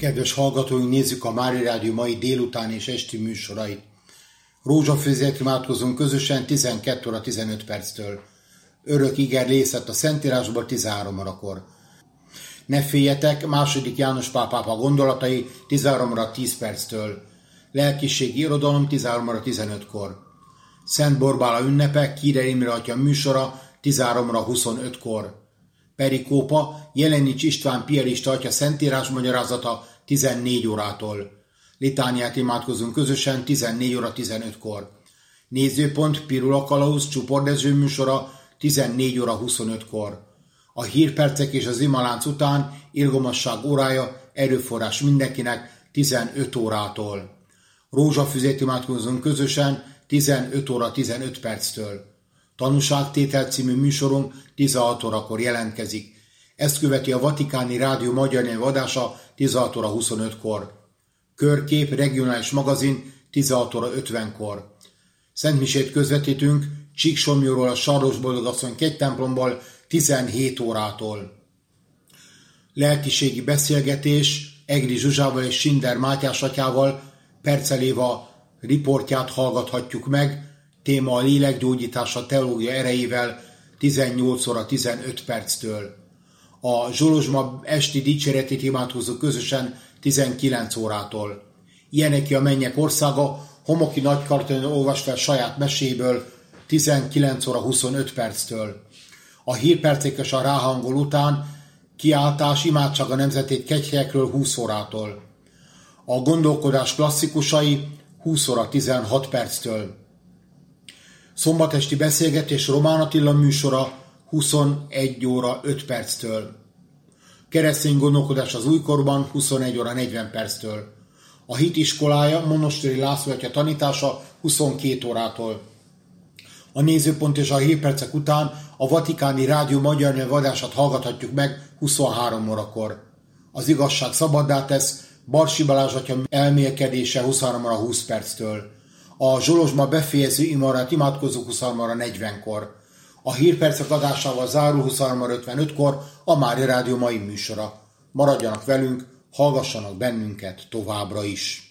Kedves hallgatóink, nézzük a Mária Rádió mai délután és esti műsorait. Rózsafőzért imádkozunk közösen 12 óra 15 perctől. Örök iger részlet a Szentírásból 13 órakor. Ne féljetek, II. János Pál pápa gondolatai 13 óra 10 perctől. Lelkiségi irodalom 13 óra 15-kor. Szent Borbála ünnepe, Kírer Imre atya műsora 13 óra 25-kor. Perikópa, Jelenics István piarista atya szentírás magyarázata 14 órától. Litániát imádkozunk közösen 14 óra 15-kor. Nézőpont Pirula Kalauz csoportező műsora 14 óra 25-kor. A hírpercek és az imalánc után irgalmasság órája, erőforrás mindenkinek 15 órától. Rózsafüzét imádkozunk közösen 15 óra 15 perctől. Tanúságtétel című műsorunk 16 órakor jelentkezik. Ezt követi a Vatikáni Rádió magyar nyelvű adása 16 óra 25-kor. Körkép regionális magazin 16 óra 50-kor. Szentmisét közvetítünk Csíksomlyóról a Sarlós Boldogasszony kegytemplomból 17 órától. Lelkiségi beszélgetés Egri Zsuzsával és Sinder Mátyás atyával Percel Éva riportját hallgathatjuk meg, téma a lélekgyógyítás a teológia erejével 18 óra 15 perctől. A Zsolozsma esti dicséretét imádkozunk közösen 19 órától. Ilyeneki a mennyek országa, Homoki Nagykartonyon olvas fel saját meséből 19 óra 25 perctől. A hírpercek és a ráhangol után kiáltás imádság a nemzetét kegyhelyekről 20 órától. A gondolkodás klasszikusai 20 óra 16 perctől. Szombatesti beszélgetés Román Attila műsora 21 óra 5 perctől. Keresztény gondolkodás az újkorban 21 óra 40 perctől. A hit iskolája Monostori László atya tanítása 22 órától. A nézőpont és a hírpercek után a Vatikáni Rádió magyar nyelvű adását hallgathatjuk meg 23 órakor. Az igazság szabaddá tesz Barsi Balázs atya elmélkedése 23 óra 20 perctől. A Zsolozsma befejező imarát imádkozunk 23 óra 40-kor. A hírpercek adásával zárul 23 óra 55-kor a Mária Rádió mai műsora. Maradjanak velünk, hallgassanak bennünket továbbra is.